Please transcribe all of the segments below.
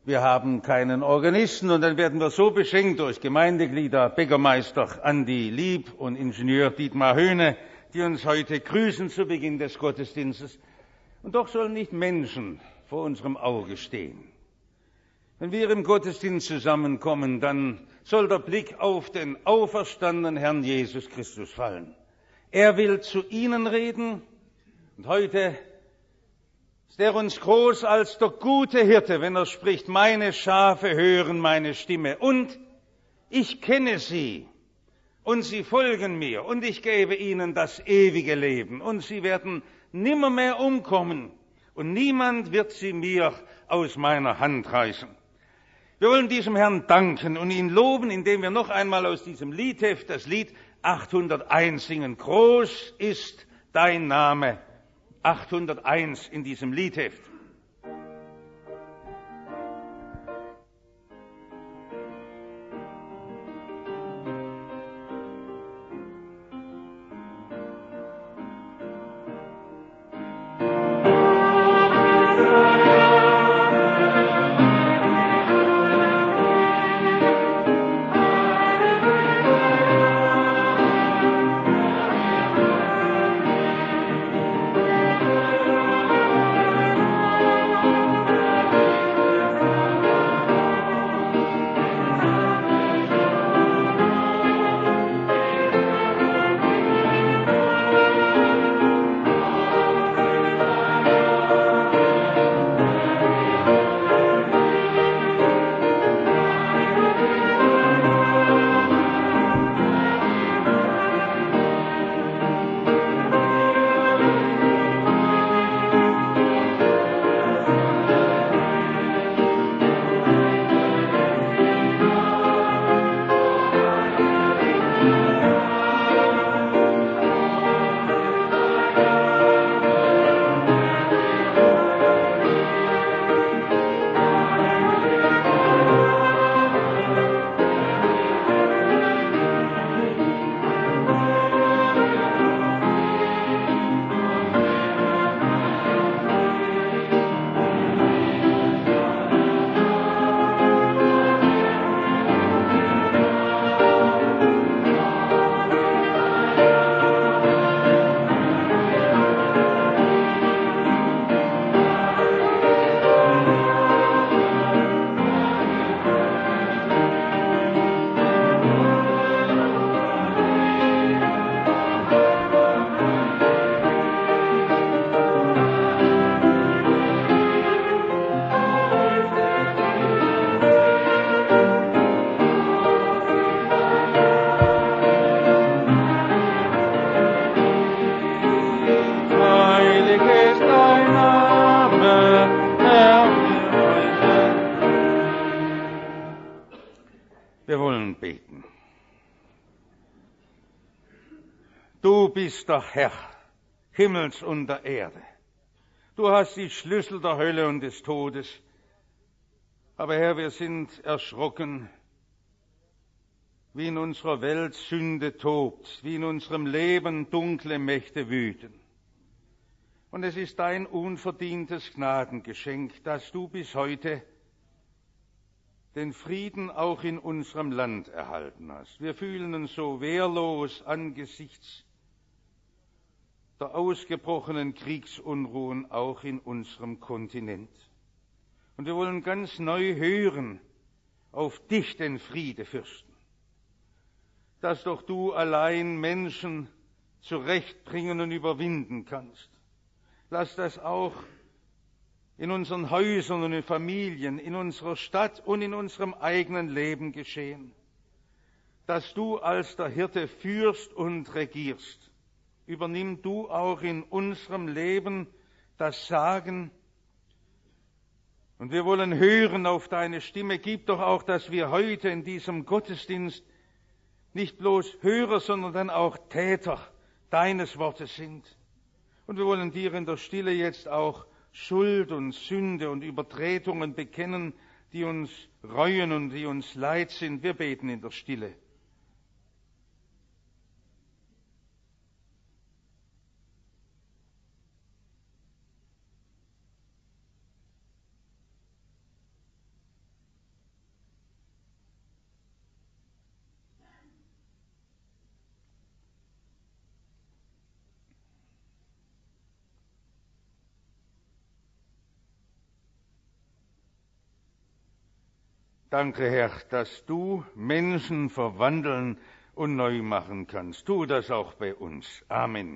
Wir haben keinen Organisten und dann werden wir so beschenkt durch Gemeindeglieder, Bäckermeister Andi Lieb und Ingenieur Dietmar Höhne, die uns heute grüßen zu Beginn des Gottesdienstes. Und doch sollen nicht Menschen vor unserem Auge stehen. Wenn wir im Gottesdienst zusammenkommen, dann soll der Blick auf den auferstandenen Herrn Jesus Christus fallen. Er will zu ihnen reden und heute ist er uns groß als der gute Hirte, wenn er spricht, meine Schafe hören meine Stimme und ich kenne sie und sie folgen mir und ich gebe ihnen das ewige Leben und sie werden nimmermehr umkommen und niemand wird sie mir aus meiner Hand reißen. Wir wollen diesem Herrn danken und ihn loben, indem wir noch einmal aus diesem Liedheft das Lied 801 singen. Groß ist dein Name. 801 in diesem Liedheft. Du bist der Herr, Himmels und der Erde. Du hast die Schlüssel der Hölle und des Todes. Aber Herr, wir sind erschrocken, wie in unserer Welt Sünde tobt, wie in unserem Leben dunkle Mächte wüten. Und es ist dein unverdientes Gnadengeschenk, dass du bis heute den Frieden auch in unserem Land erhalten hast. Wir fühlen uns so wehrlos angesichts der ausgebrochenen Kriegsunruhen auch in unserem Kontinent. Und wir wollen ganz neu hören auf dich, den Friedefürsten, dass doch du allein Menschen zurechtbringen und überwinden kannst. Lass das auch in unseren Häusern und in Familien, in unserer Stadt und in unserem eigenen Leben geschehen, dass du als der Hirte führst und regierst. Übernimm du auch in unserem Leben das Sagen. Und wir wollen hören auf deine Stimme. Gib doch auch, dass wir heute in diesem Gottesdienst nicht bloß Hörer, sondern dann auch Täter deines Wortes sind. Und wir wollen dir in der Stille jetzt auch Schuld und Sünde und Übertretungen bekennen, die uns reuen und die uns leid sind. Wir beten in der Stille. Danke, Herr, dass du Menschen verwandeln und neu machen kannst. Tu das auch bei uns. Amen.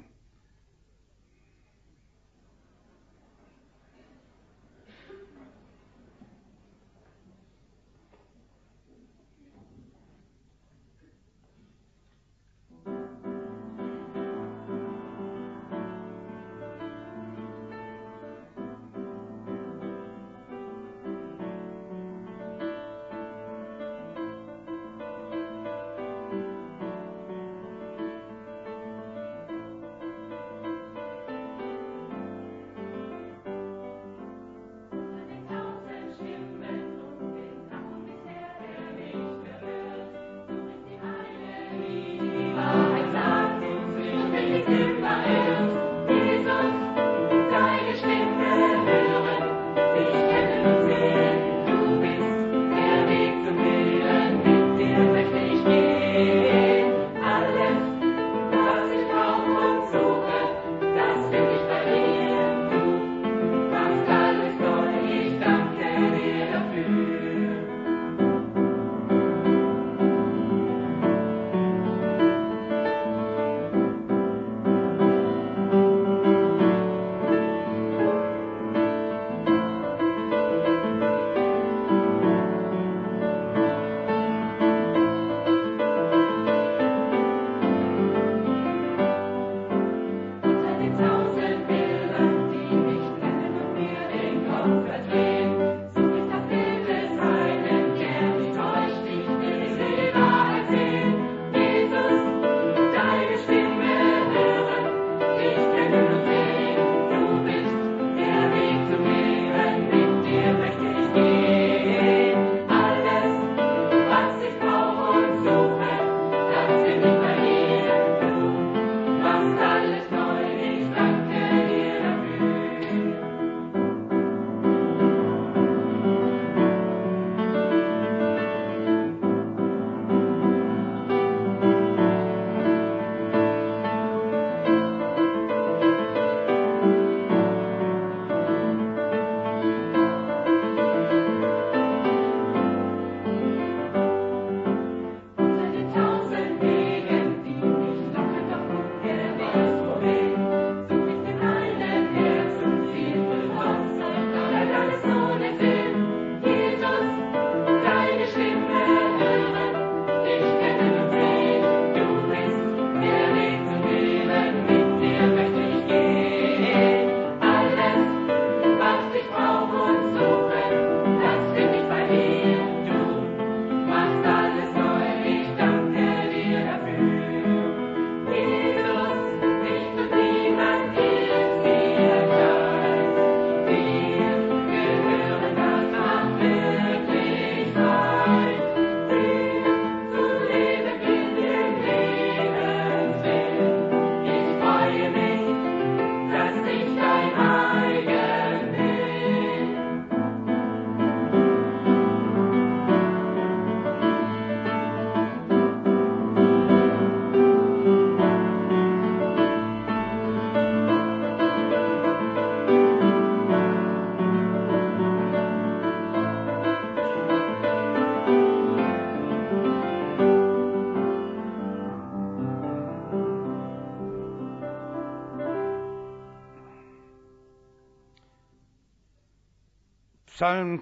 Psalm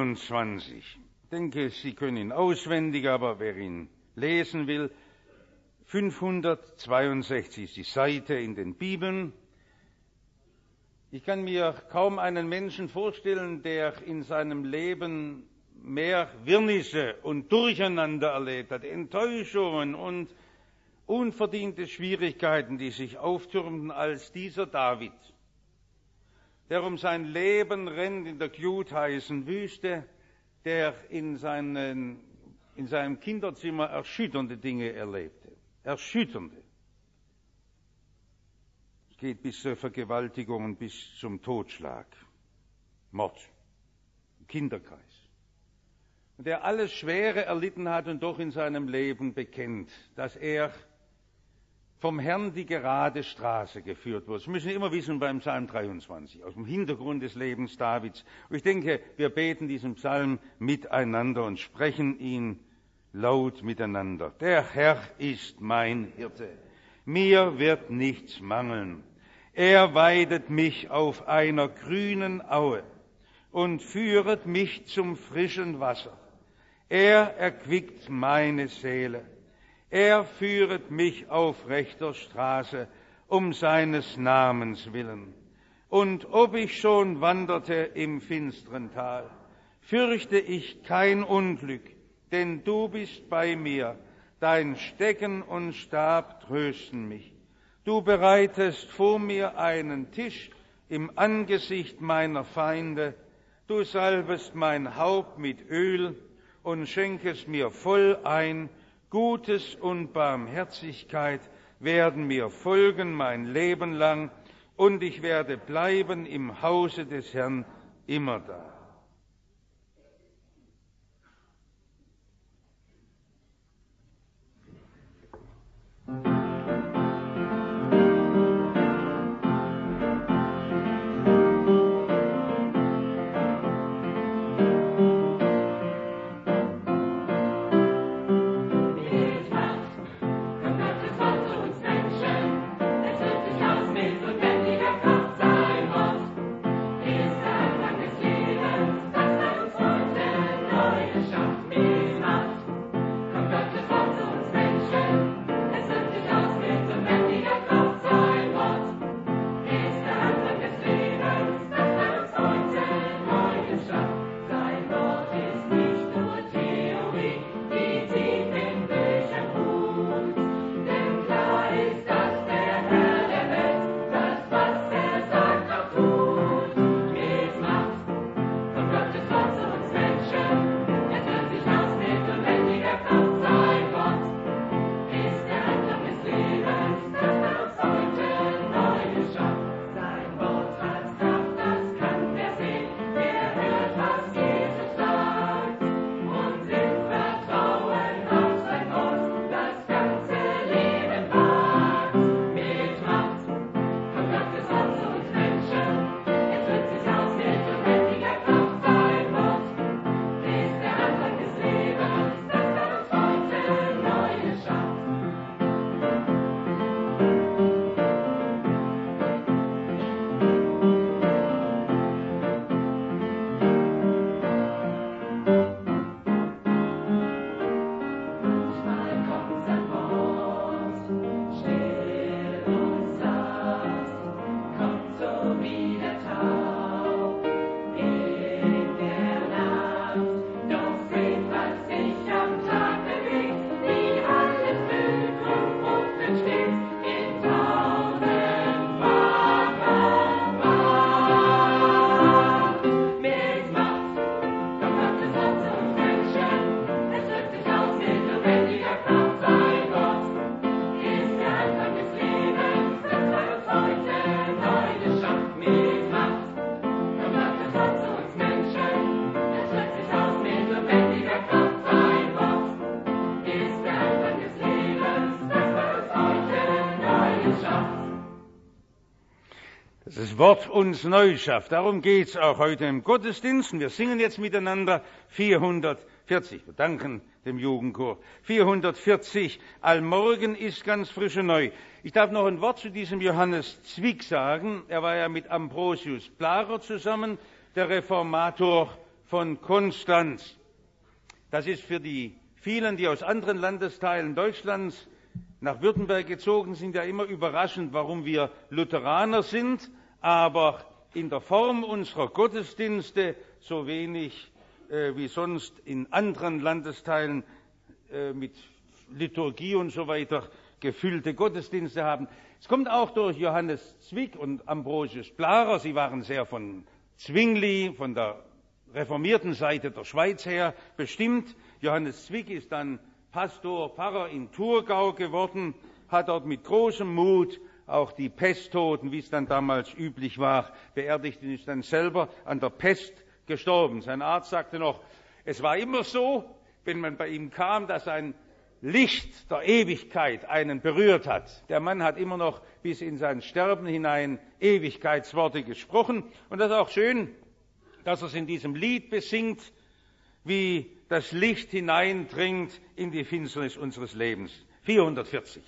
23. Ich denke, Sie können ihn auswendig, aber wer ihn lesen will, 562 ist die Seite in den Bibeln. Ich kann mir kaum einen Menschen vorstellen, der in seinem Leben mehr Wirrnisse und Durcheinander erlebt hat, Enttäuschungen und unverdiente Schwierigkeiten, die sich auftürmten, als dieser David, der um sein Leben rennt in der glutheißen Wüste, der in seinem Kinderzimmer erschütternde Dinge erlebte. Erschütternde. Es geht bis zur Vergewaltigung und bis zum Totschlag, Mord, im Kinderkreis. Und der alles Schwere erlitten hat und doch in seinem Leben bekennt, dass er vom Herrn die gerade Straße geführt wird. Das müssen wir immer wissen beim Psalm 23, aus dem Hintergrund des Lebens Davids. Und ich denke, wir beten diesen Psalm miteinander und sprechen ihn laut miteinander. Der Herr ist mein Hirte, mir wird nichts mangeln. Er weidet mich auf einer grünen Aue und führet mich zum frischen Wasser. Er erquickt meine Seele. Er führet mich auf rechter Straße, um seines Namens willen. Und ob ich schon wanderte im finsteren Tal, fürchte ich kein Unglück, denn du bist bei mir. Dein Stecken und Stab trösten mich. Du bereitest vor mir einen Tisch im Angesicht meiner Feinde. Du salbest mein Haupt mit Öl und schenkest mir voll ein. Gutes und Barmherzigkeit werden mir folgen mein Leben lang, und ich werde bleiben im Hause des Herrn immerdar. Das Wort uns neu schafft. Darum geht's auch heute im Gottesdienst. Und wir singen jetzt miteinander 440. Wir danken dem Jugendchor. 440. Allmorgen ist ganz frisch und neu. Ich darf noch ein Wort zu diesem Johannes Zwick sagen. Er war ja mit Ambrosius Blarer zusammen, der Reformator von Konstanz. Das ist für die vielen, die aus anderen Landesteilen Deutschlands nach Württemberg gezogen sind, ja immer überraschend, warum wir Lutheraner sind, aber in der Form unserer Gottesdienste so wenig wie sonst in anderen Landesteilen mit Liturgie und so weiter gefüllte Gottesdienste haben. Es kommt auch durch Johannes Zwick und Ambrosius Blarer. Sie waren sehr von Zwingli, von der reformierten Seite der Schweiz her bestimmt. Johannes Zwick ist dann Pastor, Pfarrer in Thurgau geworden, hat dort mit großem Mut auch die Pesttoten, wie es dann damals üblich war, beerdigt und ist dann selber an der Pest gestorben. Sein Arzt sagte noch, es war immer so, wenn man bei ihm kam, dass ein Licht der Ewigkeit einen berührt hat. Der Mann hat immer noch bis in sein Sterben hinein Ewigkeitsworte gesprochen. Und das ist auch schön, dass er es in diesem Lied besingt, wie das Licht hineindringt in die Finsternis unseres Lebens. 440.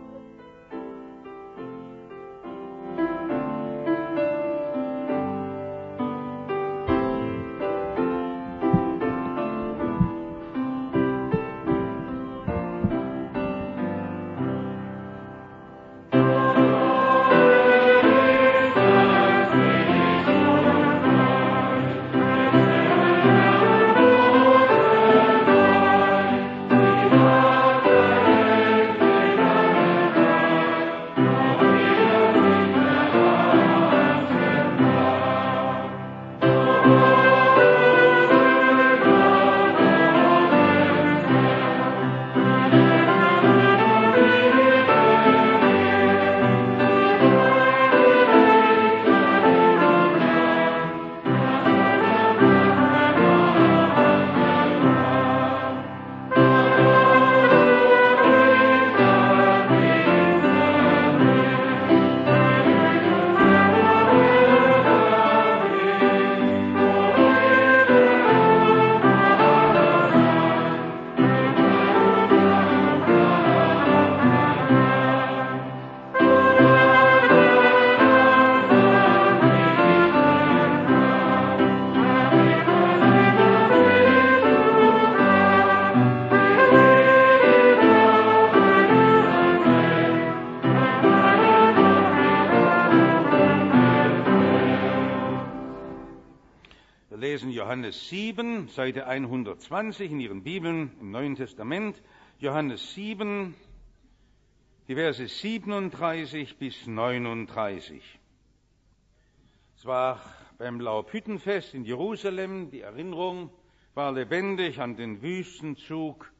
Johannes 7, Seite 120 in Ihren Bibeln im Neuen Testament. Johannes 7, die Verse 37 bis 39. Es war beim Laubhüttenfest in Jerusalem. Die Erinnerung war lebendig an den Wüstenzug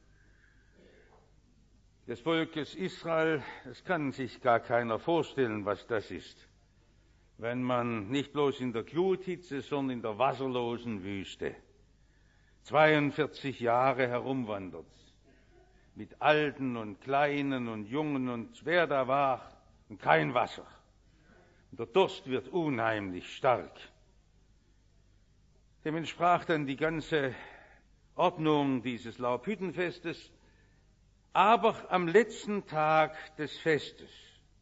des Volkes Israel. Es kann sich gar keiner vorstellen, was das ist, wenn man nicht bloß in der Gluthitze, sondern in der wasserlosen Wüste 42 Jahre herumwandert, mit Alten und Kleinen und Jungen und wer da war, und kein Wasser. Und der Durst wird unheimlich stark. Dem entsprach dann die ganze Ordnung dieses Laubhüttenfestes, aber am letzten Tag des Festes,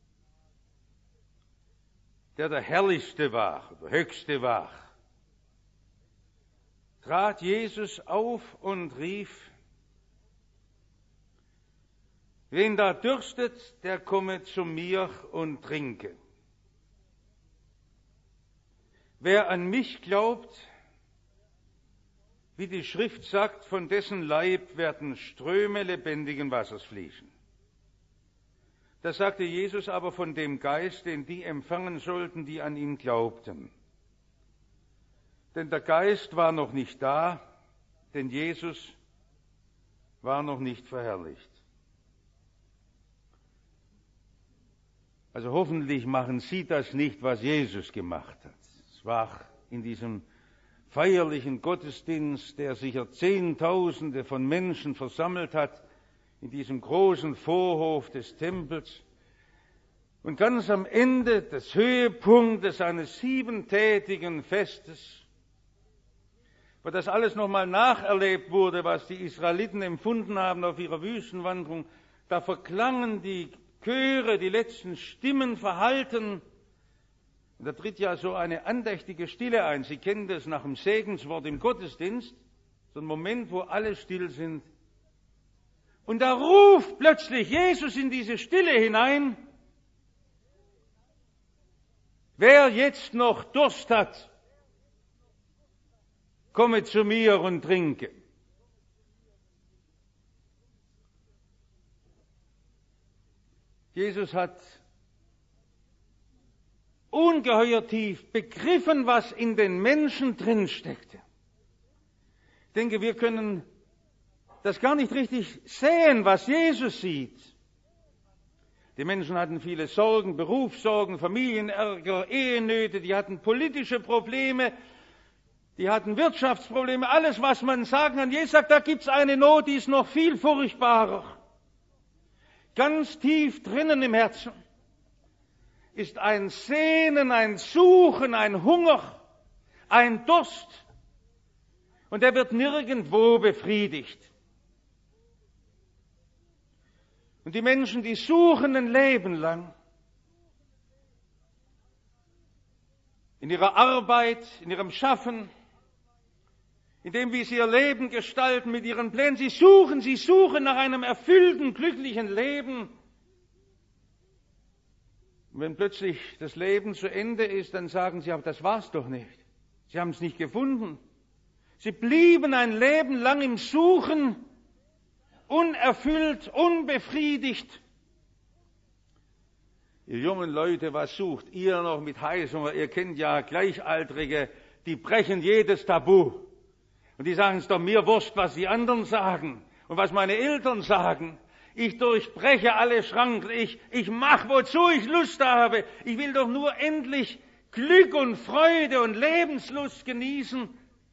der herrlichste war, der höchste war, trat Jesus auf und rief: Wen da dürstet, der komme zu mir und trinke. Wer an mich glaubt, wie die Schrift sagt, von dessen Leib werden Ströme lebendigen Wassers fließen. Das sagte Jesus aber von dem Geist, den die empfangen sollten, die an ihn glaubten. Denn der Geist war noch nicht da, denn Jesus war noch nicht verherrlicht. Also hoffentlich machen Sie das nicht, was Jesus gemacht hat. Es war in diesem feierlichen Gottesdienst, der sicher Zehntausende von Menschen versammelt hat, in diesem großen Vorhof des Tempels. Und ganz am Ende des Höhepunktes eines 7-tägigen Festes, wo das alles nochmal nacherlebt wurde, was die Israeliten empfunden haben auf ihrer Wüstenwanderung, da verklangen die Chöre, die letzten Stimmen verhalten. Und da tritt ja so eine andächtige Stille ein. Sie kennen das nach dem Segenswort im Gottesdienst, so ein Moment, wo alle still sind. Und da ruft plötzlich Jesus in diese Stille hinein: Wer jetzt noch Durst hat, komme zu mir und trinke. Jesus hat ungeheuer tief begriffen, was in den Menschen drin steckte. Ich denke, wir können das gar nicht richtig sehen, was Jesus sieht. Die Menschen hatten viele Sorgen, Berufssorgen, Familienärger, Ehenöte, die hatten politische Probleme, die hatten Wirtschaftsprobleme, alles, was man sagen kann. Jesus sagt, da gibt's eine Not, die ist noch viel furchtbarer. ganz tief drinnen im Herzen, ist ein Sehnen, ein Suchen, ein Hunger, ein Durst. Und der wird nirgendwo befriedigt. Und die Menschen, die suchen ein Leben lang, in ihrer Arbeit, in ihrem Schaffen, in dem, wie sie ihr Leben gestalten, mit ihren Plänen, sie suchen nach einem erfüllten, glücklichen Leben. Und wenn plötzlich das Leben zu Ende ist, dann sagen sie, aber das war's doch nicht. Sie haben es nicht gefunden. Sie blieben ein Leben lang im Suchen, unerfüllt, unbefriedigt. Ihr jungen Leute, was sucht ihr noch mit Heißhunger? Ihr kennt ja Gleichaltrige, die brechen jedes Tabu. Und die sagen, es ist doch mir wurscht, was die anderen sagen und was meine Eltern sagen. Ich durchbreche alle Schranken. Ich mache, wozu ich Lust habe. Ich will doch nur endlich Glück und Freude und Lebenslust genießen.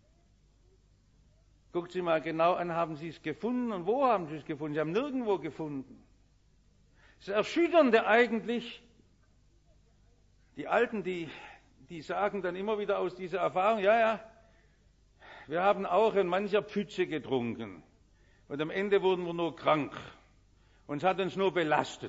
Guckt Sie mal genau an, haben Sie es gefunden und wo haben Sie es gefunden? Sie haben nirgendwo gefunden. Das Erschütternde eigentlich, die Alten, die sagen dann immer wieder aus dieser Erfahrung, ja, wir haben auch in mancher Pfütze getrunken und am Ende wurden wir nur krank und es hat uns nur belastet.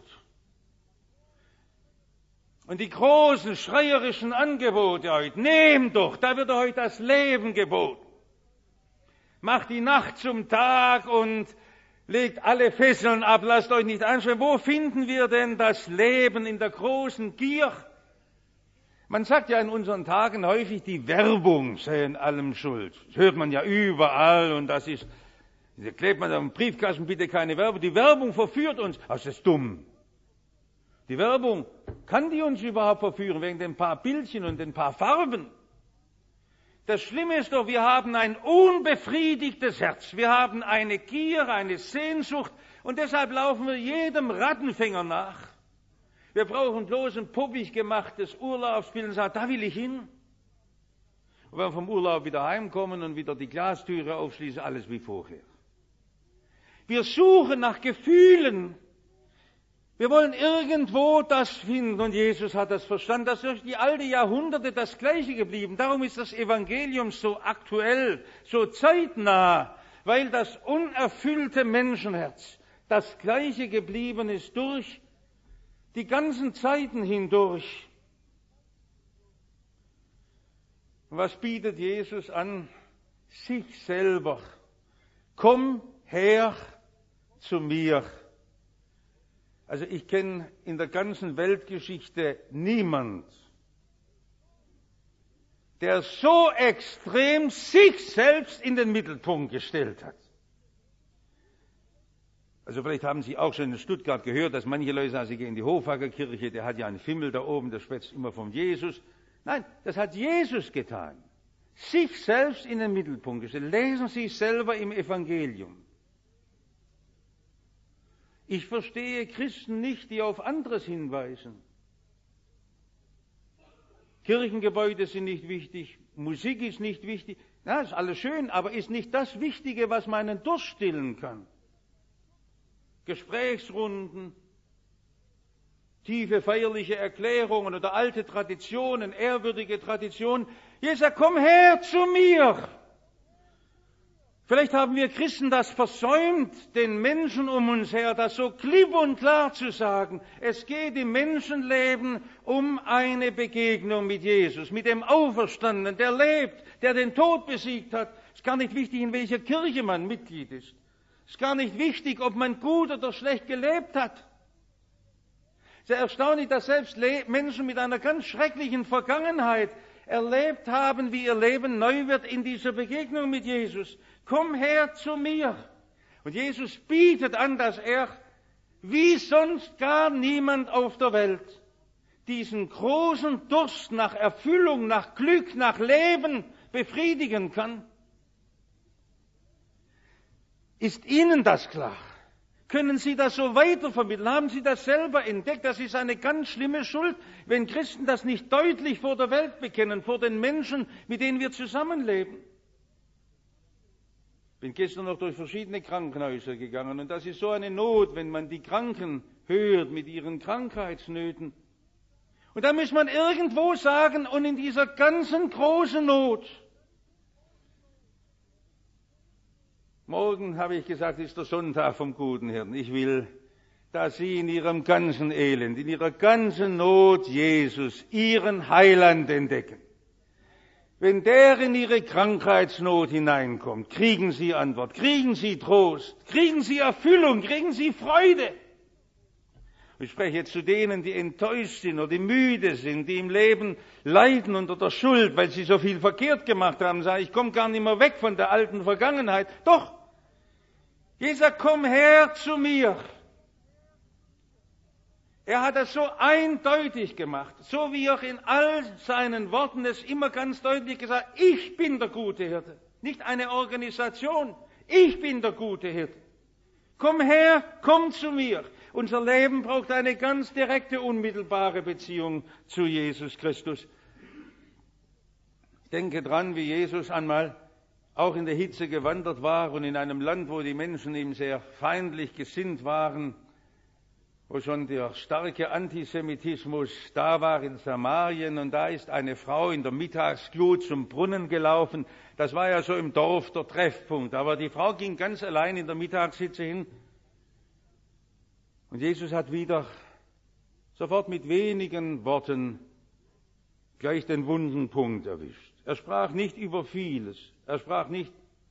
Und die großen, schreierischen Angebote heute, nehmt doch, da wird euch das Leben geboten. Macht die Nacht zum Tag und legt alle Fesseln ab, lasst euch nicht anschreien. Wo finden wir denn das Leben in der großen Gier? Man sagt ja in unseren Tagen häufig, die Werbung sei in allem schuld. Das hört man ja überall und da klebt man auf dem Briefkasten, bitte keine Werbung. Die Werbung verführt uns. Das ist dumm. Die Werbung, kann die uns überhaupt verführen wegen den paar Bildchen und den paar Farben? Das Schlimme ist doch, wir haben ein unbefriedigtes Herz. Wir haben eine Gier, eine Sehnsucht und deshalb laufen wir jedem Rattenfänger nach. Wir brauchen bloß ein puppig gemachtes Urlaubsbild und sagen, da will ich hin. Und wenn wir vom Urlaub wieder heimkommen und wieder die Glastüre aufschließen, alles wie vorher. Wir suchen nach Gefühlen. Wir wollen irgendwo das finden und Jesus hat das verstanden. Das ist durch die alten Jahrhunderte das Gleiche geblieben. Darum ist das Evangelium so aktuell, so zeitnah, weil das unerfüllte Menschenherz das Gleiche geblieben ist durch die ganzen Zeiten hindurch. Und was bietet Jesus an? Sich selber. Komm her zu mir. Also ich kenne in der ganzen Weltgeschichte niemand, der so extrem sich selbst in den Mittelpunkt gestellt hat. Also vielleicht haben Sie auch schon in Stuttgart gehört, dass manche Leute sagen, sie gehen in die Hofhackerkirche, der hat ja einen Fimmel da oben, der schwätzt immer von Jesus. Nein, das hat Jesus getan. Sich selbst in den Mittelpunkt gestellt. Lesen Sie selber im Evangelium. Ich verstehe Christen nicht, die auf anderes hinweisen. Kirchengebäude sind nicht wichtig, Musik ist nicht wichtig. Ja, ist alles schön, aber ist nicht das Wichtige, was meinen Durst stillen kann. Gesprächsrunden, tiefe feierliche Erklärungen oder alte Traditionen, ehrwürdige Traditionen. Jesus sagt, komm her zu mir. Vielleicht haben wir Christen das versäumt, den Menschen um uns her, das so klipp und klar zu sagen. Es geht im Menschenleben um eine Begegnung mit Jesus, mit dem Auferstandenen, der lebt, der den Tod besiegt hat. Es ist gar nicht wichtig, in welcher Kirche man Mitglied ist. Es ist gar nicht wichtig, ob man gut oder schlecht gelebt hat. Es ist erstaunlich, dass selbst Menschen mit einer ganz schrecklichen Vergangenheit erlebt haben, wie ihr Leben neu wird in dieser Begegnung mit Jesus. Komm her zu mir. Und Jesus bietet an, dass er, wie sonst gar niemand auf der Welt, diesen großen Durst nach Erfüllung, nach Glück, nach Leben befriedigen kann. Ist Ihnen das klar? Können Sie das so weitervermitteln? Haben Sie das selber entdeckt? Das ist eine ganz schlimme Schuld, wenn Christen das nicht deutlich vor der Welt bekennen, vor den Menschen, mit denen wir zusammenleben. Ich bin gestern noch durch verschiedene Krankenhäuser gegangen und das ist so eine Not, wenn man die Kranken hört mit ihren Krankheitsnöten. Und da muss man irgendwo sagen, und in dieser ganzen großen Not, morgen, habe ich gesagt, ist der Sonntag vom guten Hirten. Ich will, dass Sie in Ihrem ganzen Elend, in Ihrer ganzen Not Jesus, Ihren Heiland entdecken. Wenn der in Ihre Krankheitsnot hineinkommt, kriegen Sie Antwort, kriegen Sie Trost, kriegen Sie Erfüllung, kriegen Sie Freude. Ich spreche jetzt zu denen, die enttäuscht sind oder die müde sind, die im Leben leiden unter der Schuld, weil sie so viel verkehrt gemacht haben. Sagen, ich komme gar nicht mehr weg von der alten Vergangenheit. Doch, Jesus sagt, komm her zu mir. Er hat das so eindeutig gemacht, so wie er in all seinen Worten es immer ganz deutlich gesagt hat, ich bin der gute Hirte, nicht eine Organisation, ich bin der gute Hirte. Komm her, komm zu mir. Unser Leben braucht eine ganz direkte, unmittelbare Beziehung zu Jesus Christus. Ich denke dran, wie Jesus einmal auch in der Hitze gewandert war und in einem Land, wo die Menschen ihm sehr feindlich gesinnt waren, wo schon der starke Antisemitismus da war in Samarien, und da ist eine Frau in der Mittagsglut zum Brunnen gelaufen. Das war ja so im Dorf der Treffpunkt, aber die Frau ging ganz allein in der Mittagshitze hin. Und Jesus hat wieder sofort mit wenigen Worten gleich den wunden Punkt erwischt. Er sprach nicht über vieles. Er sprach nicht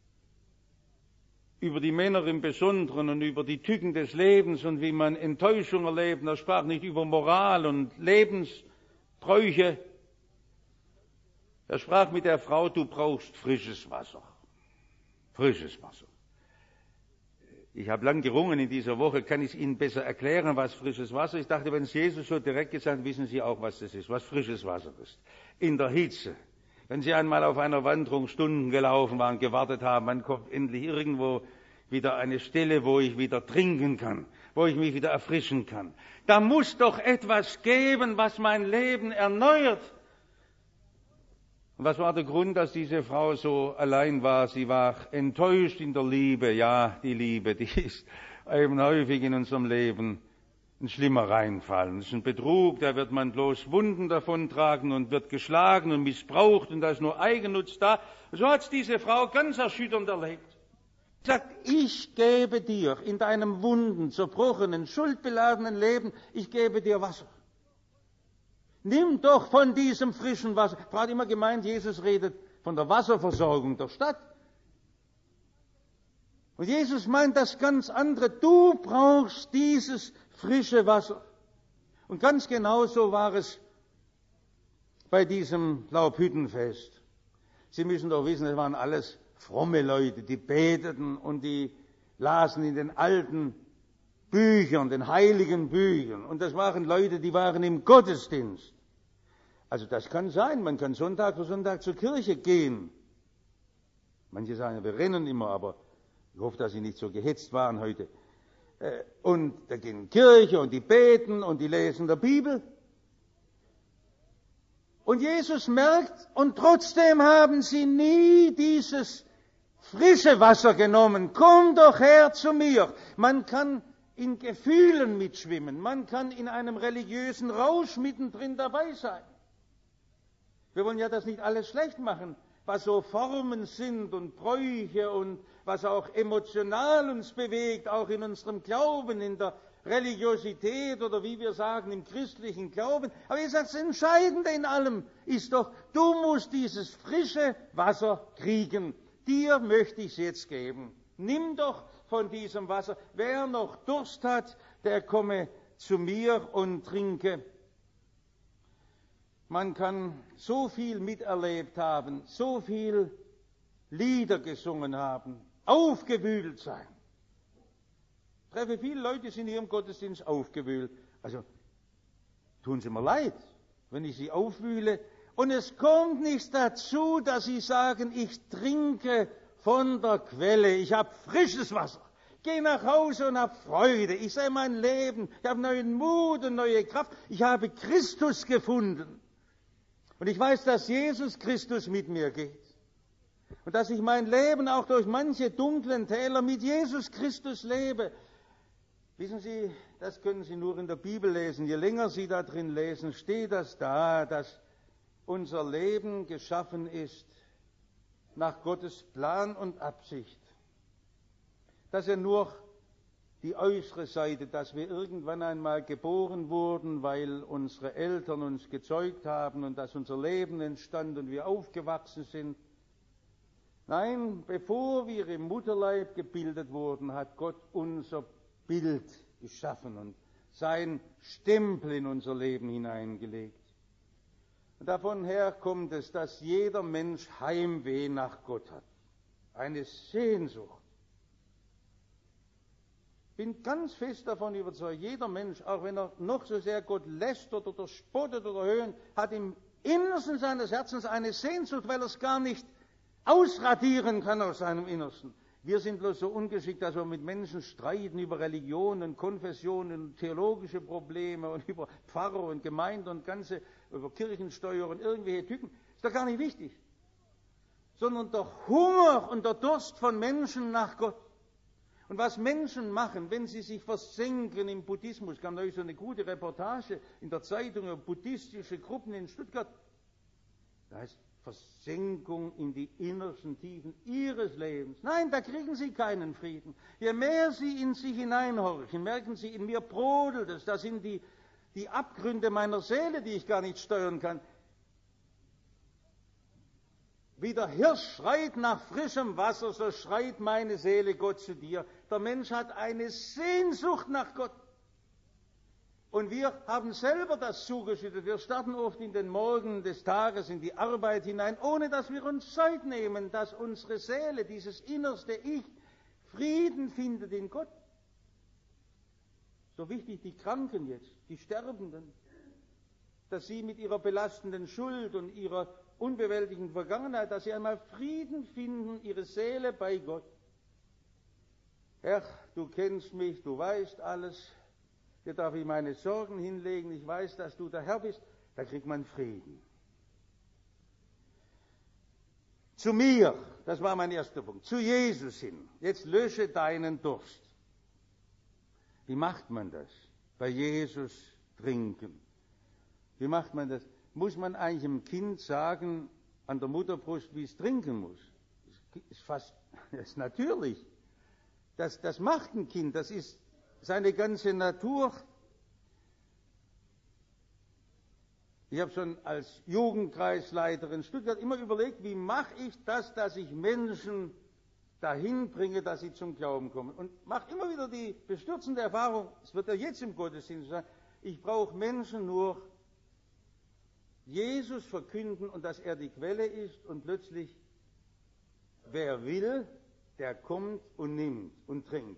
über die Männer im Besonderen und über die Tücken des Lebens und wie man Enttäuschung erlebt. Er sprach nicht über Moral und Lebensbräuche. Er sprach mit der Frau, du brauchst frisches Wasser. Frisches Wasser. Ich habe lang gerungen in dieser Woche, kann ich Ihnen besser erklären, was frisches Wasser ist. Ich dachte, wenn es Jesus so direkt gesagt hat, wissen Sie auch, was das ist, was frisches Wasser ist. In der Hitze. Wenn Sie einmal auf einer Wanderung Stunden gelaufen waren, gewartet haben, dann kommt endlich irgendwo wieder eine Stelle, wo ich wieder trinken kann, wo ich mich wieder erfrischen kann. Da muss doch etwas geben, was mein Leben erneuert. Und was war der Grund, dass diese Frau so allein war? Sie war enttäuscht in der Liebe. Ja, die Liebe, die ist eben häufig in unserem Leben ein schlimmer Reinfall. Das ist ein Betrug, da wird man bloß Wunden davontragen und wird geschlagen und missbraucht und da ist nur Eigennutz da. So hat es diese Frau ganz erschütternd erlebt. Sie sagt, ich gebe dir in deinem wunden, zerbrochenen, schuldbeladenen Leben, ich gebe dir Wasser. Nimm doch von diesem frischen Wasser. Frau hat immer gemeint, Jesus redet von der Wasserversorgung der Stadt. Und Jesus meint das ganz andere. Du brauchst dieses frische Wasser. Und ganz genauso war es bei diesem Laubhüttenfest. Sie müssen doch wissen, es waren alles fromme Leute, die beteten und die lasen in den alten Büchern, den heiligen Büchern. Und das waren Leute, die waren im Gottesdienst. Also das kann sein, man kann Sonntag für Sonntag zur Kirche gehen. Manche sagen, wir rennen immer, aber ich hoffe, dass sie nicht so gehetzt waren heute. Und da gehen in die Kirche und die beten und die lesen der Bibel. Und Jesus merkt, und trotzdem haben sie nie dieses frische Wasser genommen. Komm doch her zu mir. Man kann in Gefühlen mitschwimmen. Man kann in einem religiösen Rausch mittendrin dabei sein. Wir wollen ja das nicht alles schlecht machen, was so Formen sind und Bräuche und was auch emotional uns bewegt, auch in unserem Glauben, in der Religiosität oder wie wir sagen, im christlichen Glauben. Aber ich sage, das Entscheidende in allem ist doch, du musst dieses frische Wasser kriegen. Dir möchte ich es jetzt geben. Nimm doch von diesem Wasser. Wer noch Durst hat, der komme zu mir und trinke. Man kann so viel miterlebt haben, so viel Lieder gesungen haben, aufgewühlt sein. Ich treffe viele Leute, die sind hier im Gottesdienst aufgewühlt. Also, tun sie mir leid, wenn ich sie aufwühle. Und es kommt nichts dazu, dass sie sagen, ich trinke von der Quelle, ich habe frisches Wasser. Geh nach Hause und hab Freude. Ich sehe mein Leben, ich habe neuen Mut und neue Kraft. Ich habe Christus gefunden. Und ich weiß, dass Jesus Christus mit mir geht. Und dass ich mein Leben auch durch manche dunklen Täler mit Jesus Christus lebe. Wissen Sie, das können Sie nur in der Bibel lesen. Je länger Sie da drin lesen, steht das da, dass unser Leben geschaffen ist nach Gottes Plan und Absicht. Dass er nur die äußere Seite, dass wir irgendwann einmal geboren wurden, weil unsere Eltern uns gezeugt haben und dass unser Leben entstand und wir aufgewachsen sind. Nein, bevor wir im Mutterleib gebildet wurden, hat Gott unser Bild geschaffen und sein Stempel in unser Leben hineingelegt. Und davon her kommt es, dass jeder Mensch Heimweh nach Gott hat. Eine Sehnsucht. Ich bin ganz fest davon überzeugt, jeder Mensch, auch wenn er noch so sehr Gott lästert oder spottet oder höhnt, hat im Innersten seines Herzens eine Sehnsucht, weil er es gar nicht ausradieren kann aus seinem Innersten. Wir sind bloß so ungeschickt, dass wir mit Menschen streiten über Religionen, Konfessionen, theologische Probleme und über Pfarrer und Gemeinde und über Kirchensteuer und irgendwelche Typen. Ist doch gar nicht wichtig. Sondern der Hunger und der Durst von Menschen nach Gott. Und was Menschen machen, wenn sie sich versenken im Buddhismus, kam neulich so eine gute Reportage in der Zeitung über buddhistische Gruppen in Stuttgart. Da heißt Versenkung in die innersten Tiefen ihres Lebens. Nein, da kriegen sie keinen Frieden. Je mehr sie in sich hineinhorchen, merken sie, in mir brodelt es. Das sind die Abgründe meiner Seele, die ich gar nicht steuern kann. Wie der Hirsch schreit nach frischem Wasser, so schreit meine Seele Gott zu dir. Der Mensch hat eine Sehnsucht nach Gott. Und wir haben selber das zugeschüttet. Wir starten oft in den Morgen des Tages in die Arbeit hinein, ohne dass wir uns Zeit nehmen, dass unsere Seele, dieses innerste Ich, Frieden findet in Gott. So wichtig die Kranken jetzt, die Sterbenden, dass sie mit ihrer belastenden Schuld und ihrer unbewältigten Vergangenheit, dass sie einmal Frieden finden, ihre Seele bei Gott. Herr, du kennst mich, du weißt alles. Hier darf ich meine Sorgen hinlegen, ich weiß, dass du der Herr bist, da kriegt man Frieden. Zu mir, das war mein erster Punkt, zu Jesus hin. Jetzt lösche deinen Durst. Wie macht man das? Bei Jesus trinken. Wie macht man das? Muss man eigentlich dem Kind sagen, an der Mutterbrust, wie es trinken muss? Das ist natürlich. Das macht ein Kind, das ist seine ganze Natur. Ich habe schon als Jugendkreisleiter in Stuttgart immer überlegt, wie mache ich das, dass ich Menschen dahin bringe, dass sie zum Glauben kommen. Und mache immer wieder die bestürzende Erfahrung, es wird ja jetzt im Gottesdienst sein, ich brauche Menschen nur Jesus verkünden und dass er die Quelle ist und plötzlich, wer will, der kommt und nimmt und trinkt.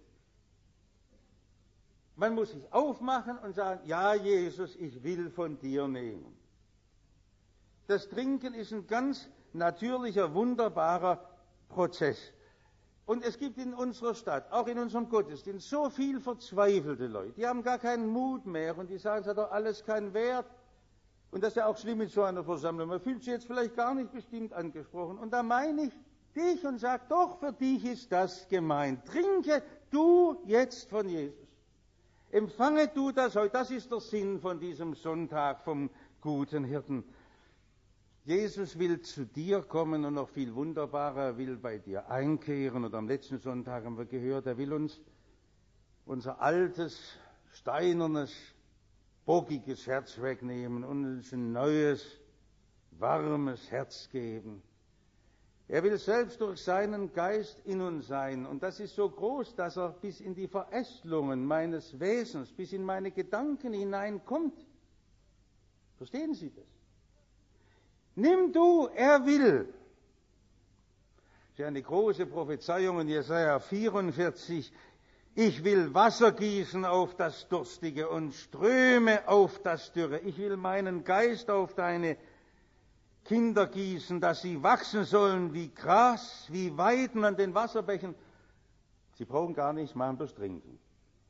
Man muss sich aufmachen und sagen, ja Jesus, ich will von dir nehmen. Das Trinken ist ein ganz natürlicher, wunderbarer Prozess. Und es gibt in unserer Stadt, auch in unserem Gottesdienst, so viel verzweifelte Leute, die haben gar keinen Mut mehr und die sagen, es hat doch alles keinen Wert. Und das ist ja auch schlimm in so einer Versammlung. Man fühlt sich jetzt vielleicht gar nicht bestimmt angesprochen. Und da meine ich dich und sage, doch, für dich ist das gemeint. Trinke du jetzt von Jesus. Empfange du das heute. Das ist der Sinn von diesem Sonntag vom guten Hirten. Jesus will zu dir kommen und noch viel wunderbarer, er will bei dir einkehren. Und am letzten Sonntag haben wir gehört, er will uns unser altes, steinernes, bockiges Herz wegnehmen und uns ein neues, warmes Herz geben. Er will selbst durch seinen Geist in uns sein. Und das ist so groß, dass er bis in die Verästelungen meines Wesens, bis in meine Gedanken hineinkommt. Verstehen Sie das? Nimm du, er will. Das ist ja eine große Prophezeiung in Jesaja 44. Ich will Wasser gießen auf das Durstige und Ströme auf das Dürre. Ich will meinen Geist auf deine Kinder gießen, dass sie wachsen sollen wie Gras, wie Weiden an den Wasserbächen. Sie brauchen gar nichts machen, bloß trinken.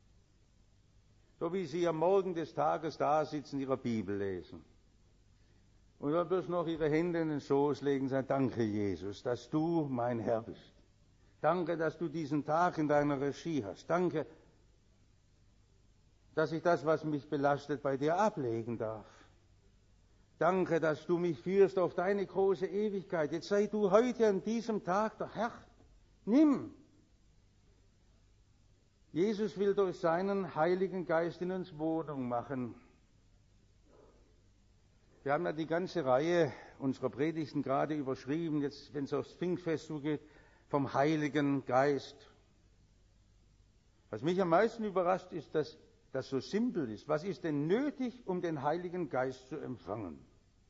So wie sie am Morgen des Tages da sitzen, ihre Bibel lesen. Und dann bloß noch ihre Hände in den Schoß legen und sagen, danke Jesus, dass du mein Herr bist. Danke, dass du diesen Tag in deiner Regie hast. Danke. dass ich das, was mich belastet, bei dir ablegen darf. Danke, dass du mich führst auf deine große Ewigkeit. Jetzt sei du heute an diesem Tag der Herr. Nimm. Jesus will durch seinen Heiligen Geist in uns Wohnung machen. Wir haben ja die ganze Reihe unserer Predigten gerade überschrieben, jetzt, wenn es aufs Pfingstfest zugeht, vom Heiligen Geist. Was mich am meisten überrascht, ist, dass das so simpel ist. Was ist denn nötig, um den Heiligen Geist zu empfangen?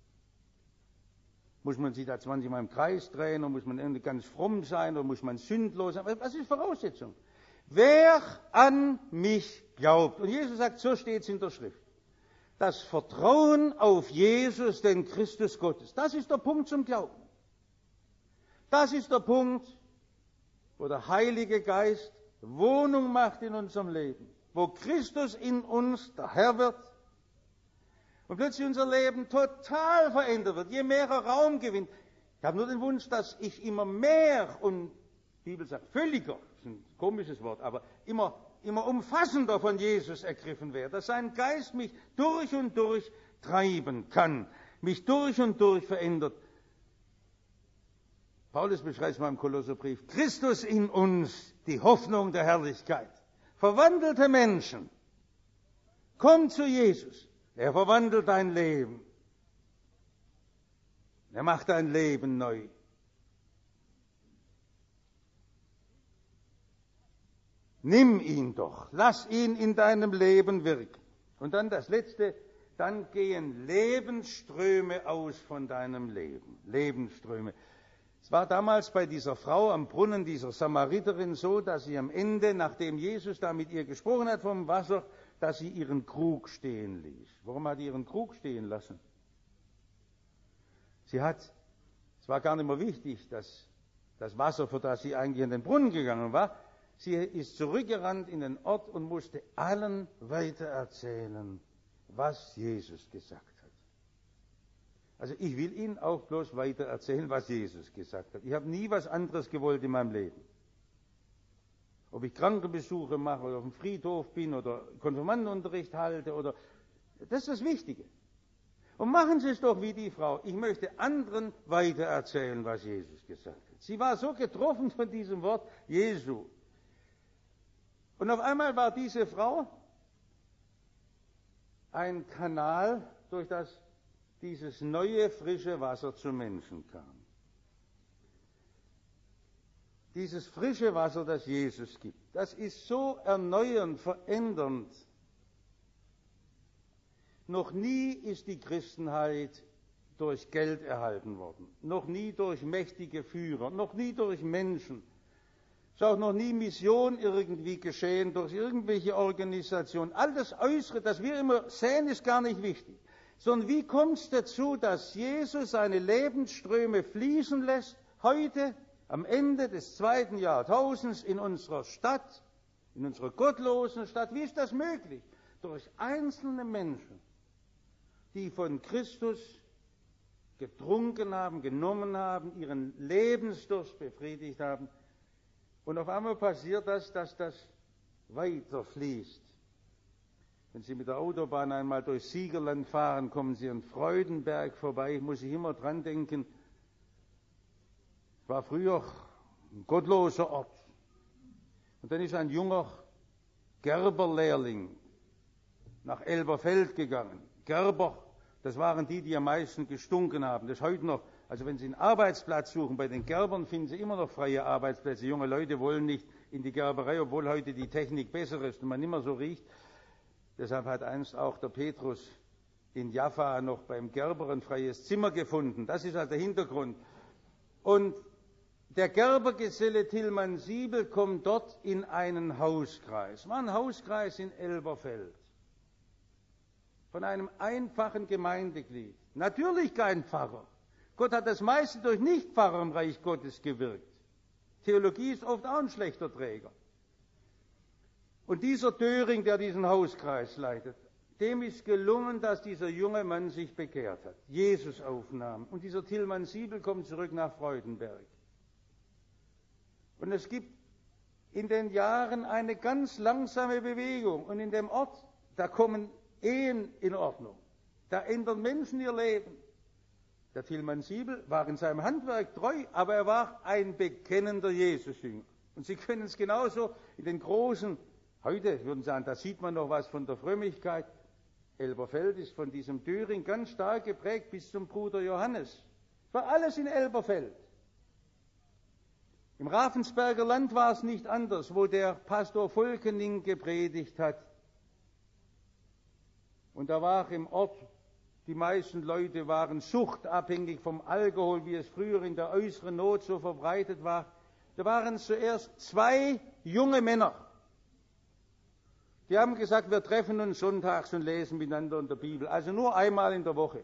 Muss man sich da 20 Mal im Kreis drehen, oder muss man irgendwie ganz fromm sein, oder muss man sündlos sein? Was ist Voraussetzung? Wer an mich glaubt. Und Jesus sagt, so steht es in der Schrift. Das Vertrauen auf Jesus, den Christus Gottes. Das ist der Punkt zum Glauben. Das ist der Punkt, wo der Heilige Geist Wohnung macht in unserem Leben. Wo Christus in uns der Herr wird. Und plötzlich unser Leben total verändert wird, je mehr er Raum gewinnt. Ich habe nur den Wunsch, dass ich immer mehr und die Bibel sagt völliger, das ist ein komisches Wort, aber immer umfassender von Jesus ergriffen werde, dass sein Geist mich durch und durch treiben kann, mich durch und durch verändert. Paulus beschreibt es mal im Kolosserbrief, Christus in uns, die Hoffnung der Herrlichkeit. Verwandelte Menschen, komm zu Jesus. Er verwandelt dein Leben. Er macht dein Leben neu. Nimm ihn doch. Lass ihn in deinem Leben wirken. Und dann das Letzte. Dann gehen Lebensströme aus von deinem Leben. Lebensströme. Es war damals bei dieser Frau am Brunnen, dieser Samariterin, so, dass sie am Ende, nachdem Jesus da mit ihr gesprochen hat vom Wasser, dass sie ihren Krug stehen ließ. Warum hat sie ihren Krug stehen lassen? Es war gar nicht mehr wichtig, dass das Wasser, für das sie eigentlich in den Brunnen gegangen war, sie ist zurückgerannt in den Ort und musste allen weitererzählen, was Jesus gesagt hat. Also ich will Ihnen auch bloß weitererzählen, was Jesus gesagt hat. Ich habe nie was anderes gewollt in meinem Leben. Ob ich Krankenbesuche mache oder auf dem Friedhof bin oder Konfirmandenunterricht halte das ist das Wichtige. Und machen Sie es doch wie die Frau. Ich möchte anderen weitererzählen, was Jesus gesagt hat. Sie war so getroffen von diesem Wort Jesu. Und auf einmal war diese Frau ein Kanal, durch das dieses neue, frische Wasser zu Menschen kam. Dieses frische Wasser, das Jesus gibt, das ist so erneuernd, verändernd. Noch nie ist die Christenheit durch Geld erhalten worden, noch nie durch mächtige Führer, noch nie durch Menschen. Es ist auch noch nie Mission irgendwie geschehen durch irgendwelche Organisationen. All das Äußere, das wir immer sehen, ist gar nicht wichtig. Sondern wie kommt es dazu, dass Jesus seine Lebensströme fließen lässt, heute am Ende des 2. Jahrtausends in unserer Stadt, in unserer gottlosen Stadt? Wie ist das möglich? Durch einzelne Menschen, die von Christus getrunken haben, genommen haben, ihren Lebensdurst befriedigt haben. Und auf einmal passiert das, dass das weiterfließt. Wenn Sie mit der Autobahn einmal durch Siegerland fahren, kommen Sie an Freudenberg vorbei. Ich muss immer dran denken, es war früher ein gottloser Ort. Und dann ist ein junger Gerberlehrling nach Elberfeld gegangen. Gerber, das waren die am meisten gestunken haben. Das ist heute noch, also wenn Sie einen Arbeitsplatz suchen, bei den Gerbern finden Sie immer noch freie Arbeitsplätze. Junge Leute wollen nicht in die Gerberei, obwohl heute die Technik besser ist und man nicht mehr so riecht. Deshalb hat einst auch der Petrus in Jaffa noch beim Gerber ein freies Zimmer gefunden. Das ist also der Hintergrund. Und der Gerbergeselle Tilman Siebel kommt dort in einen Hauskreis. War ein Hauskreis in Elberfeld. Von einem einfachen Gemeindeglied. Natürlich kein Pfarrer. Gott hat das meiste durch Nichtpfarrer im Reich Gottes gewirkt. Theologie ist oft auch ein schlechter Träger. Und dieser Döring, der diesen Hauskreis leitet, dem ist gelungen, dass dieser junge Mann sich bekehrt hat, Jesus aufnahm. Und dieser Tilman Siebel kommt zurück nach Freudenberg. Und es gibt in den Jahren eine ganz langsame Bewegung. Und in dem Ort da kommen Ehen in Ordnung. Da ändern Menschen ihr Leben. Der Tilman Siebel war in seinem Handwerk treu, aber er war ein bekennender Jesusjünger. Und Sie können es genauso in den großen, heute würden Sie sagen, da sieht man noch was von der Frömmigkeit. Elberfeld ist von diesem Döring ganz stark geprägt bis zum Bruder Johannes. War alles in Elberfeld. Im Ravensberger Land war es nicht anders, wo der Pastor Volkening gepredigt hat. Und da war im Ort, die meisten Leute waren suchtabhängig vom Alkohol, wie es früher in der äußeren Not so verbreitet war. Da waren zuerst 2 junge Männer. Die haben gesagt, wir treffen uns sonntags und lesen miteinander in der Bibel, also nur einmal in der Woche.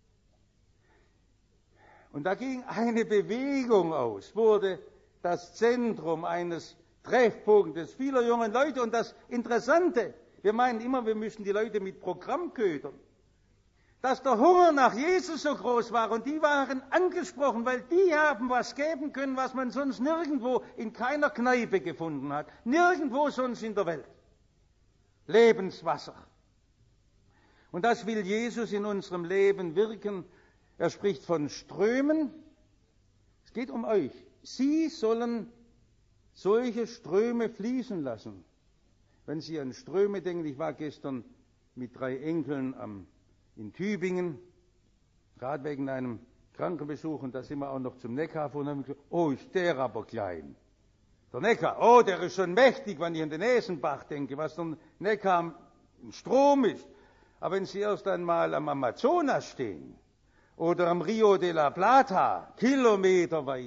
Und da ging eine Bewegung aus, wurde das Zentrum eines Treffpunktes vieler jungen Leute. Und das Interessante, wir meinen immer, wir müssen die Leute mit Programm ködern, dass der Hunger nach Jesus so groß war und die waren angesprochen, weil die haben was geben können, was man sonst nirgendwo in keiner Kneipe gefunden hat, nirgendwo sonst in der Welt. Lebenswasser. Und das will Jesus in unserem Leben wirken. Er spricht von Strömen. Es geht um euch. Sie sollen solche Ströme fließen lassen. Wenn Sie an Ströme denken, ich war gestern mit 3 Enkeln in Tübingen, gerade wegen einem Krankenbesuch, und da sind wir auch noch zum Neckar gefahren und haben gesagt, oh, ist der aber klein. Der Neckar, oh, der ist schon mächtig, wenn ich an den Esenbach denke, was der Neckar ein Strom ist. Aber wenn Sie erst einmal am Amazonas stehen oder am Rio de la Plata, kilometerweit,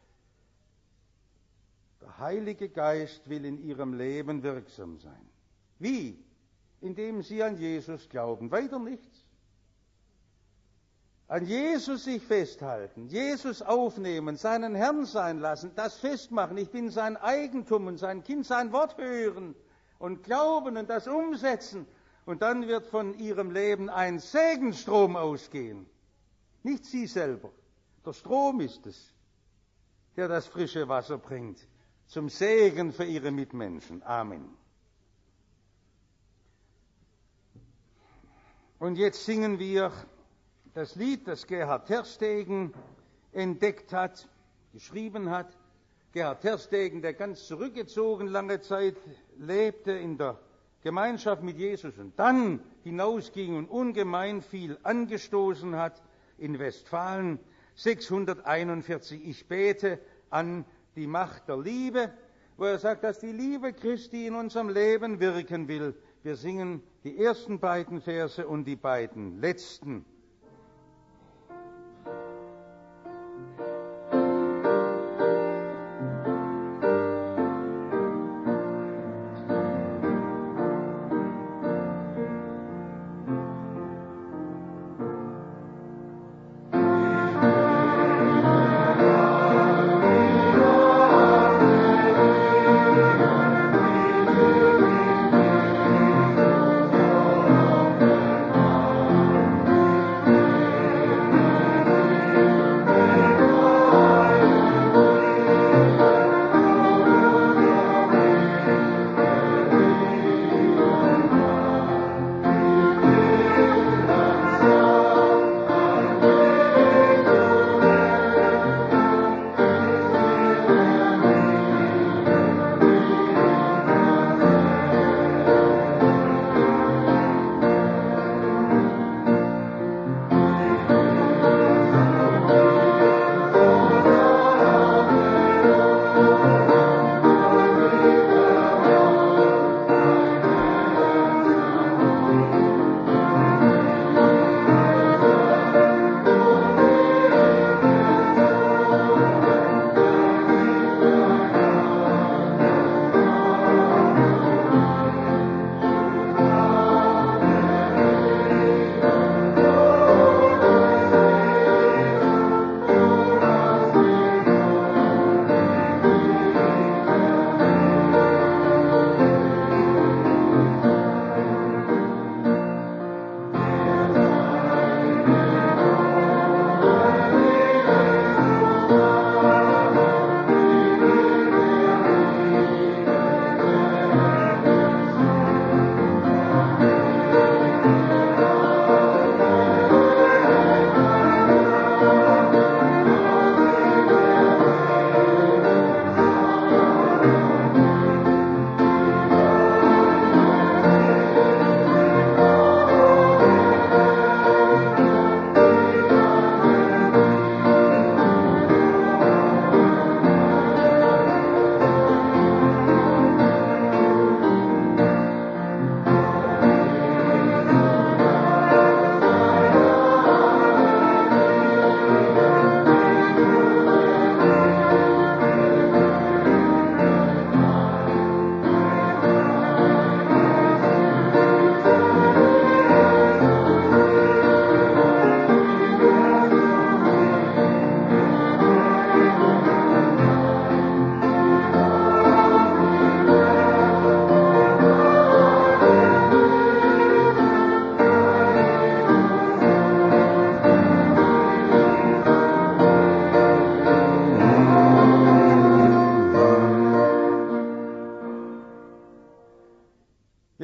der Heilige Geist will in Ihrem Leben wirksam sein. Wie? Indem Sie an Jesus glauben, weiter nichts. An Jesus sich festhalten, Jesus aufnehmen, seinen Herrn sein lassen, das festmachen. Ich bin sein Eigentum und sein Kind, sein Wort hören und glauben und das umsetzen. Und dann wird von Ihrem Leben ein Segensstrom ausgehen. Nicht Sie selber. Der Strom ist es, der das frische Wasser bringt. Zum Segen für Ihre Mitmenschen. Amen. Und jetzt singen wir das Lied, das Gerhard Terstegen entdeckt hat, geschrieben hat. Gerhard Terstegen, der ganz zurückgezogen lange Zeit lebte in der Gemeinschaft mit Jesus und dann hinausging und ungemein viel angestoßen hat in Westfalen. 641, ich bete an die Macht der Liebe, wo er sagt, dass die Liebe Christi in unserem Leben wirken will. Wir singen die ersten beiden Verse und die beiden letzten.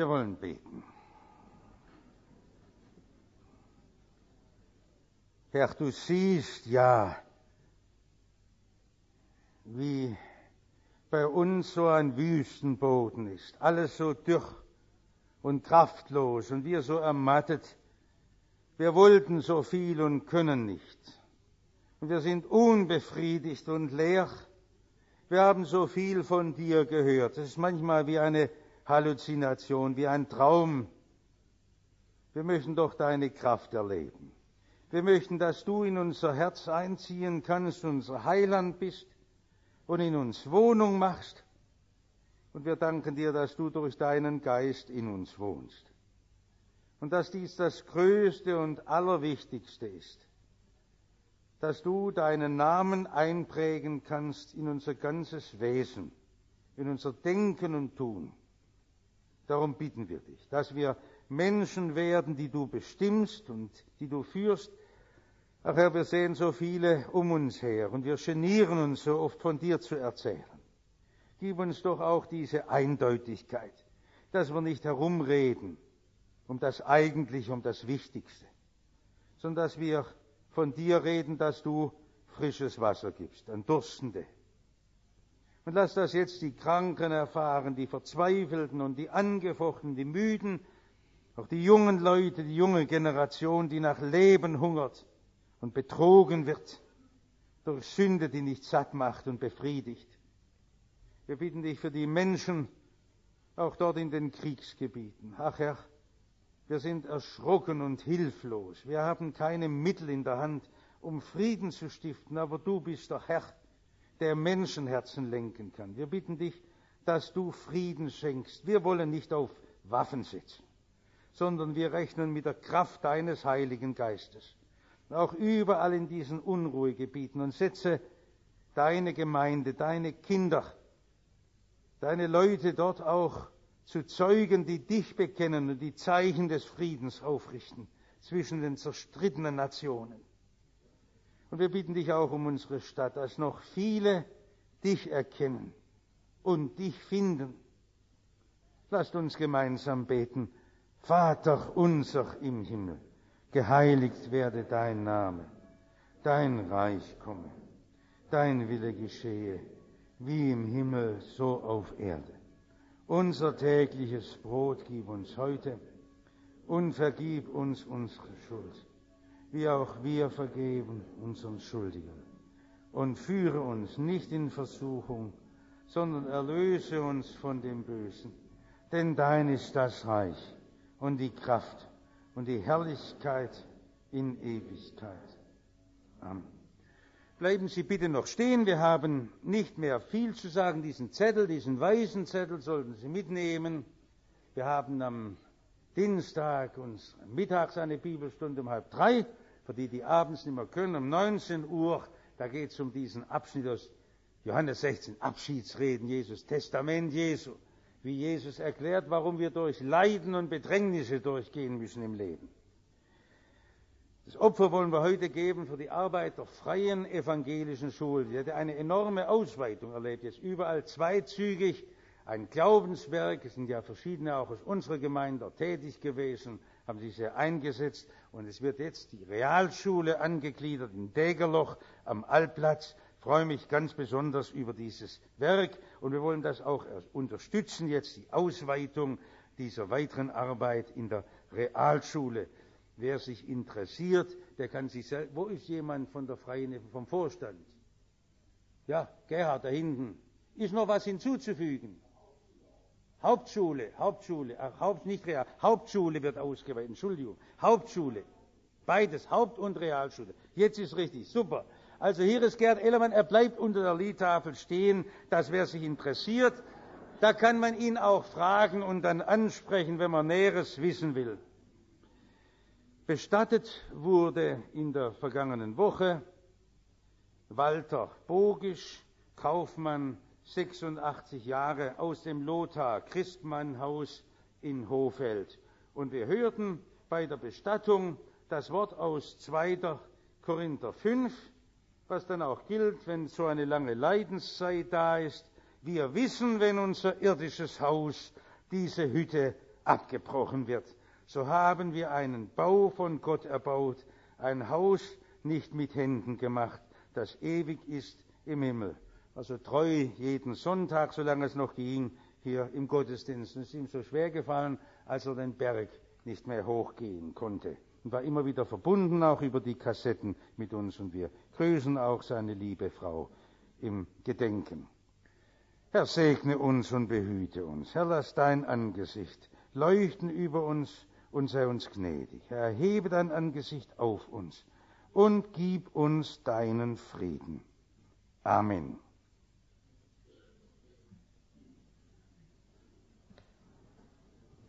Wir wollen beten. Herr, du siehst ja, wie bei uns so ein Wüstenboden ist, alles so dürr und kraftlos und wir so ermattet. Wir wollten so viel und können nicht. Und wir sind unbefriedigt und leer. Wir haben so viel von dir gehört. Es ist manchmal wie eine Halluzination, wie ein Traum. Wir möchten doch deine Kraft erleben. Wir möchten, dass du in unser Herz einziehen kannst, unser Heiland bist und in uns Wohnung machst. Und wir danken dir, dass du durch deinen Geist in uns wohnst. Und dass dies das Größte und Allerwichtigste ist, dass du deinen Namen einprägen kannst in unser ganzes Wesen, in unser Denken und Tun. Darum bitten wir dich, dass wir Menschen werden, die du bestimmst und die du führst. Ach Herr, wir sehen so viele um uns her und wir genieren uns so oft von dir zu erzählen. Gib uns doch auch diese Eindeutigkeit, dass wir nicht herumreden um das Eigentliche, um das Wichtigste, sondern dass wir von dir reden, dass du frisches Wasser gibst an Durstende. Und lass das jetzt die Kranken erfahren, die Verzweifelten und die Angefochtenen, die Müden, auch die jungen Leute, die junge Generation, die nach Leben hungert und betrogen wird durch Sünde, die nicht satt macht und befriedigt. Wir bitten dich für die Menschen, auch dort in den Kriegsgebieten. Ach Herr, wir sind erschrocken und hilflos. Wir haben keine Mittel in der Hand, um Frieden zu stiften, aber du bist der Herr, der Menschenherzen lenken kann. Wir bitten dich, dass du Frieden schenkst. Wir wollen nicht auf Waffen sitzen, sondern wir rechnen mit der Kraft deines Heiligen Geistes. Auch überall in diesen Unruhegebieten und setze deine Gemeinde, deine Kinder, deine Leute dort auch zu Zeugen, die dich bekennen und die Zeichen des Friedens aufrichten zwischen den zerstrittenen Nationen. Und wir bitten dich auch um unsere Stadt, dass noch viele dich erkennen und dich finden. Lasst uns gemeinsam beten. Vater unser im Himmel, geheiligt werde dein Name, dein Reich komme, dein Wille geschehe, wie im Himmel, so auf Erde. Unser tägliches Brot gib uns heute und vergib uns unsere Schuld, wie auch wir vergeben unseren Schuldigen. Und führe uns nicht in Versuchung, sondern erlöse uns von dem Bösen. Denn dein ist das Reich und die Kraft und die Herrlichkeit in Ewigkeit. Amen. Bleiben Sie bitte noch stehen. Wir haben nicht mehr viel zu sagen. Diesen Zettel, diesen weißen Zettel sollten Sie mitnehmen. Wir haben am Dienstag uns mittags eine Bibelstunde um 2:30, für die, die abends nicht mehr können, um 19 Uhr. Da geht es um diesen Abschnitt aus Johannes 16, Abschiedsreden Jesus, Testament Jesu. Wie Jesus erklärt, warum wir durch Leiden und Bedrängnisse durchgehen müssen im Leben. Das Opfer wollen wir heute geben für die Arbeit der Freien Evangelischen Schule. Die hat eine enorme Ausweitung erlebt, jetzt überall zweizügig. Ein Glaubenswerk, es sind ja verschiedene auch aus unserer Gemeinde tätig gewesen, haben sich sehr eingesetzt. Und es wird jetzt die Realschule angegliedert in Degerloch am Altplatz. Ich freue mich ganz besonders über dieses Werk und wir wollen das auch unterstützen, jetzt die Ausweitung dieser weiteren Arbeit in der Realschule. Wer sich interessiert, der kann sich selbst. Wo ist jemand von der Freien, vom Vorstand? Ja, Gerhard, da hinten. Ist noch was hinzuzufügen? Hauptschule, nicht Real. Hauptschule wird ausgeweitet, Entschuldigung. Hauptschule. Beides, Haupt- und Realschule. Jetzt ist richtig, super. Also hier ist Gerd Ellermann, er bleibt unter der Liedtafel stehen, dass wer sich interessiert, da kann man ihn auch fragen und dann ansprechen, wenn man Näheres wissen will. Bestattet wurde in der vergangenen Woche Walter Bogisch, Kaufmann, 86 Jahre, aus dem Lothar Christmann-Haus in Hohfeld. Und wir hörten bei der Bestattung das Wort aus 2. Korinther 5, was dann auch gilt, wenn so eine lange Leidenszeit da ist. Wir wissen, wenn unser irdisches Haus, diese Hütte abgebrochen wird. So haben wir einen Bau von Gott erbaut, ein Haus nicht mit Händen gemacht, das ewig ist im Himmel. Also treu jeden Sonntag, solange es noch ging, hier im Gottesdienst. Es ist ihm so schwer gefallen, als er den Berg nicht mehr hochgehen konnte. Und war immer wieder verbunden, auch über die Kassetten mit uns. Und wir grüßen auch seine liebe Frau im Gedenken. Herr, segne uns und behüte uns. Herr, lass dein Angesicht leuchten über uns und sei uns gnädig. Herr, erhebe dein Angesicht auf uns und gib uns deinen Frieden. Amen.